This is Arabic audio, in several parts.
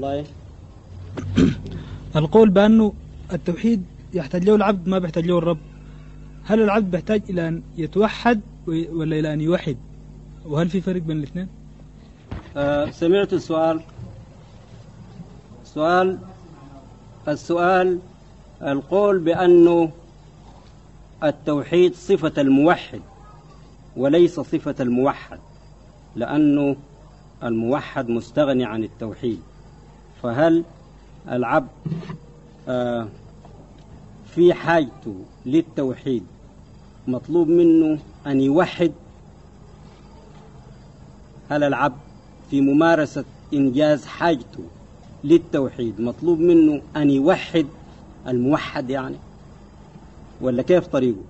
الله. القول بأنه التوحيد يحتاج له العبد ما بيحتاج له الرب، هل العبد بيحتاج إلى أن يتوحد ولا إلى أن يوحد؟ وهل في فرق بين الاثنين؟ سمعت السؤال القول بأنه التوحيد صفة الموحد وليس صفة الموحد، لأنه الموحد مستغني عن التوحيد، فهل العبد في حاجته للتوحيد مطلوب منه أن يوحد؟ هل العبد في ممارسة إنجاز حاجته للتوحيد مطلوب منه أن يوحد الموحد يعني، ولا كيف طريقه؟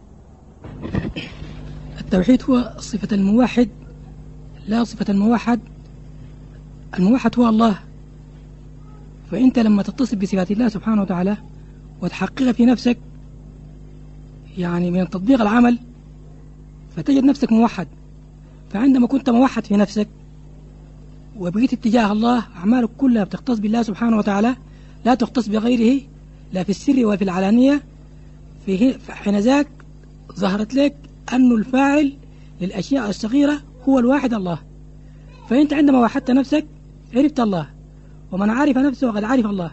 التوحيد هو صفة الموحد لا صفة الموحد. الموحد هو الله، فأنت لما تتصف بصفات الله سبحانه وتعالى وتحققها في نفسك يعني من تطبيق العمل فتجد نفسك موحد. فعندما كنت موحد في نفسك وبقيت اتجاه الله أعمالك كلها بتختص بالله سبحانه وتعالى لا تختص بغيره لا في السر ولا في العلانية، حين ذاك ظهرت لك أن الفاعل للأشياء الصغيرة هو الواحد الله. فأنت عندما وحدت نفسك عرفت الله، ومن عرف نفسه قد عرف الله.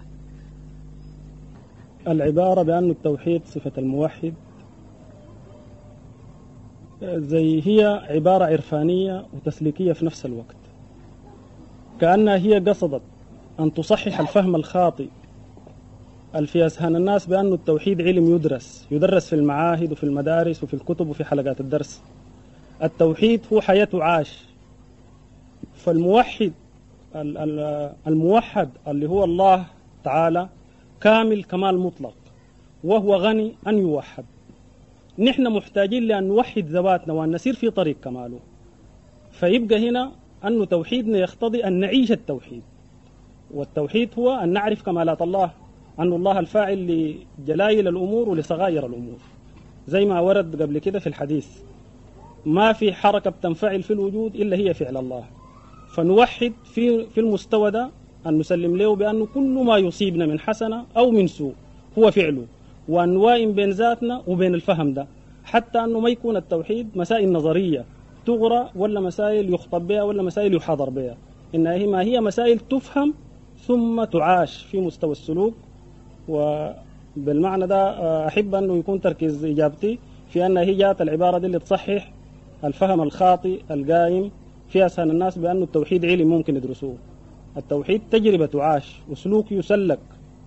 العبارة بأن التوحيد صفة الموحد هي عبارة عرفانية وتسليكية في نفس الوقت، كأنها هي قصدت أن تصحح الفهم الخاطئ في أذهان الناس بأن التوحيد علم يدرس في المعاهد وفي المدارس وفي الكتب وفي حلقات الدرس. التوحيد هو حياة عاش. فالموحد الموحد اللي هو الله تعالى كامل كمال مطلق، وهو غني أن يوحد. نحن محتاجين لأن نوحد ذواتنا وأن نسير في طريق كماله. فيبقى هنا أن توحيدنا يقتضي أن نعيش التوحيد، والتوحيد هو أن نعرف كمالات الله، أن الله الفاعل لجلائل الأمور ولصغائر الأمور، زي ما ورد قبل كده في الحديث: ما في حركة بتنفعل في الوجود إلا هي فعل الله. فنوحد في المستوى ده أن نسلم له بأنه كل ما يصيبنا من حسنة أو من سوء هو فعله، وأن نوائم بين ذاتنا وبين الفهم ده، حتى أنه ما يكون التوحيد مسائل نظرية تغرى ولا مسائل يخطب بها ولا مسائل يحاضر بها، إنما هي مسائل تفهم ثم تعاش في مستوى السلوك. وبالمعنى ده أحب أنه يكون تركيز إجابتي في أن هي جاءت العبارة دي اللي تصحح الفهم الخاطئ القائم في أذهان الناس بأن التوحيد علم ممكن يدرسوه. التوحيد تجربة تعاش وسلوك يسلك.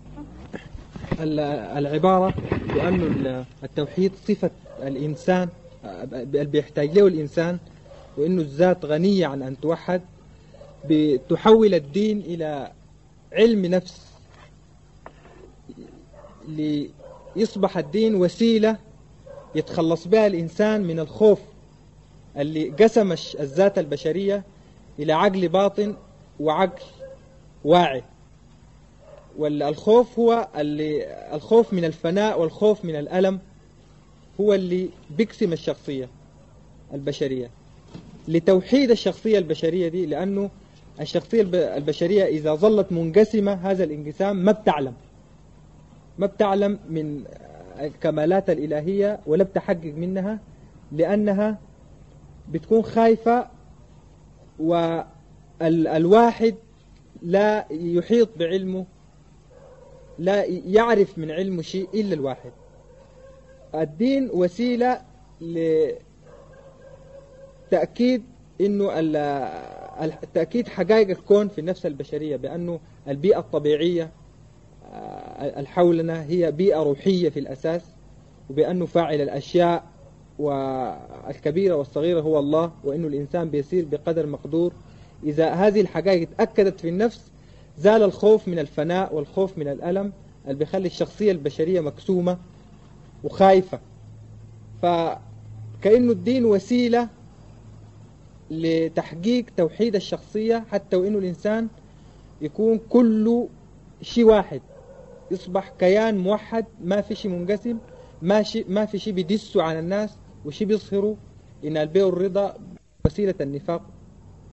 العبارة بأن التوحيد صفة الإنسان بيحتاج له الإنسان، وأنه الذات غنية عن أن توحد، بتحول الدين إلى علم نفس ليصبح الدين وسيلة يتخلص بها الإنسان من الخوف اللي قسم الذات البشرية إلى عقل باطن وعقل واعي. والخوف هو الخوف من الفناء والخوف من الألم هو اللي بيقسم الشخصية البشرية. لتوحيد الشخصية البشرية دي، لأنه الشخصية البشرية إذا ظلت منقسمة هذا الانقسام ما بتعلم من الكمالات الإلهية ولا بتحقق منها، لأنها بتكون خايفة، والواحد لا يحيط بعلمه، لا يعرف من علمه شيء إلا الواحد. الدين وسيلة لتأكيد إنه تأكيد حقائق الكون في النفس البشرية، بأنه البيئة الطبيعية الحولنا هي بيئة روحية في الأساس، وبأنه فاعل الأشياء والكبيرة والصغيرة هو الله، وأنه الإنسان بيسير بقدر مقدور. إذا هذه الحقائق تأكدت في النفس زال الخوف من الفناء والخوف من الألم اللي بيخلي الشخصية البشرية مكسومة وخايفة. فكأنه الدين وسيلة لتحقيق توحيد الشخصية، حتى وإنه الإنسان يكون كله شيء واحد، يصبح كيان موحد، ما في شيء منقسم، ما في شيء بيدسوا عن الناس وشيء بيظهروا إن البيع والرضا وسيلة النفاق